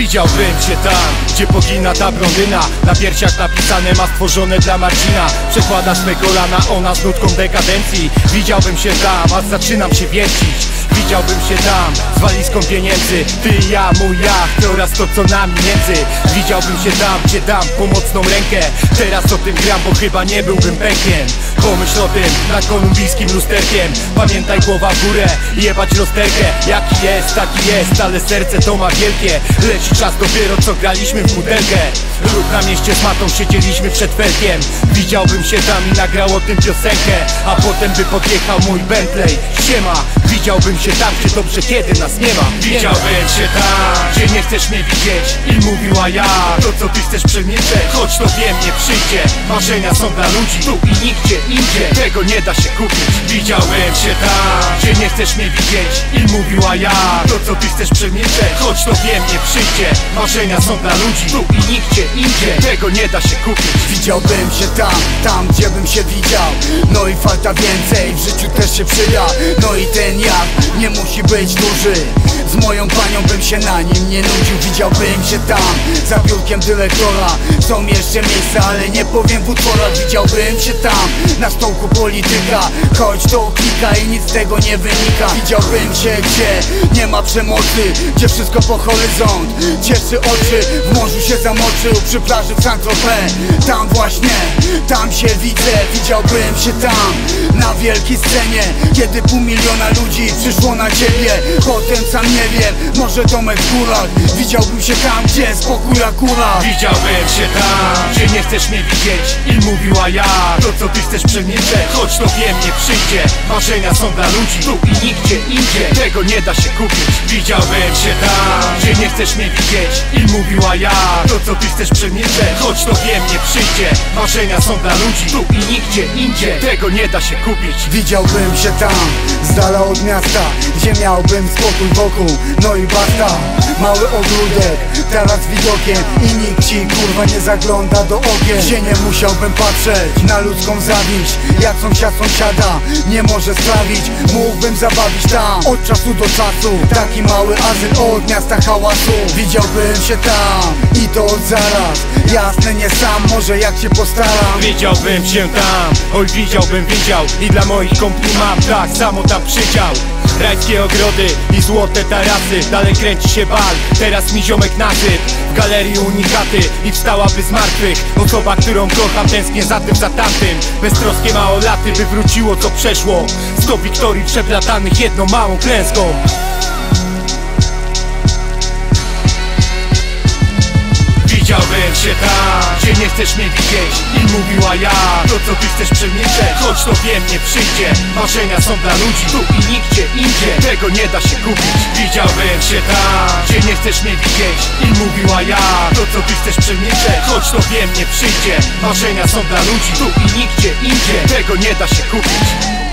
Widziałbym cię tam, gdzie pogina ta blondyna. Na piersiach napisane ma stworzone dla Marcina. Przekładasz me kolana, ona z nutką dekadencji. Widziałbym się tam, a zaczynam się wiercić. Widziałbym się tam, z walizką pieniędzy. Ty i ja, mój ja, oraz to co nami między. Widziałbym się tam, gdzie dam pomocną rękę. Teraz o tym gram, bo chyba nie byłbym pękiem. Pomyśl o tym nad kolumbijskim lusterkiem. Pamiętaj, głowa w górę, jebać rozterkę. Jaki jest, taki jest, ale serce to ma wielkie. Leci czas dopiero co graliśmy w butelkę. Lub na mieście z matą siedzieliśmy przed felkiem. Widziałbym się tam i nagrał o tym piosenkę. A potem by podjechał mój Bentley. Siema, widziałbym się tam, gdzie dobrze, kiedy nas nie ma. Widziałbym się tam, gdzie nie chcesz mnie widzieć i mówiła ja, to co ty chcesz przemilczeć. Choć to wiem, nie przyjdzie. Marzenia są dla ludzi, tu i nigdzie indziej. Tego nie da się kupić. Widziałem się tam, gdzie nie chcesz mnie widzieć i mówiła ja, to co ty chcesz przemilczeć. Choć to wiem, nie przyjdzie. Marzenia są dla ludzi, tu i nigdzie indziej. Tego nie da się kupić. Widziałbym się tam gdzie bym się widział. No i falta więcej, w życiu też się przyda. No i ten jak nie musi być duży. Z moją panią bym się na nim nie nudził. Widziałbym się tam, za biurkiem dyrektora. Są jeszcze miejsca, ale nie powiem w utworach. Widziałbym się tam, na stołku polityka. Choć to klika i nic z tego nie wynika. Widziałbym się, gdzie nie ma przemocy, gdzie wszystko po horyzont cieszy oczy. W morzu się zamoczył, przy plaży w Saint-Tropez. Tam właśnie, tam się widzę. Widziałbym się tam, na wielkiej scenie, kiedy 500 000 ludzi przyszło na ciebie. Potem sam nie wiem, może domek w górach. Widziałbym się tam, gdzie spokój akurat. Widziałbym się tam, gdzie nie chcesz mnie widzieć i mówiła ja, to co ty chcesz przemilczeć. Choć to wiem, nie przyjdzie. Marzenia są dla ludzi, tu i nigdzie indziej. Tego nie da się kupić. Widziałbym się tam, gdzie nie chcesz mnie widzieć i mówiła ja, to co ty chcesz przemilczeć. Choć to wiem, nie przyjdzie. Marzenia są dla ludzi, tu i nigdzie indziej. Tego nie da się kupić. Widziałbym się tam, z dala od miasta, gdzie miałbym spokój wokół. No i basta, mały ogródek, teraz widokiem i nikt ci kurwa nie zagląda do okien. Gdzie nie musiałbym patrzeć na ludzką zawiść, jak sąsiada nie może sprawić. Mógłbym zabawić tam, od czasu do czasu, taki mały azyl od miasta hałasu. Widziałbym się tam i to od zaraz, jasne nie sam, może jak się postaram. Widziałbym się tam, oj widziałbym widział. I dla moich kumpli mam tak samo tam przydział. Rajskie ogrody i złote tarasy. Dalej kręci się bal, teraz mi ziomek nasyp. W galerii unikaty i wstałaby z martwych. Osoba, którą kocham, tęsknię za tym, za tamtym. Beztroskie małolaty, by wróciło co przeszło. 100 wiktorii przeplatanych jedną małą klęską. Widziałbym się tam, gdzie nie chcesz mnie widzieć i mówiła ja, to co ty chcesz przemilczeć. Choć to wiem, nie przyjdzie. Marzenia są dla ludzi, tu i nigdzie indziej. Tego nie da się kupić. Widziałbym się tam, gdzie nie chcesz mnie widzieć i mówiła ja, to co ty chcesz przemilczeć. Choć to wiem, nie przyjdzie. Marzenia są dla ludzi, tu i nigdzie indziej. Tego nie da się kupić.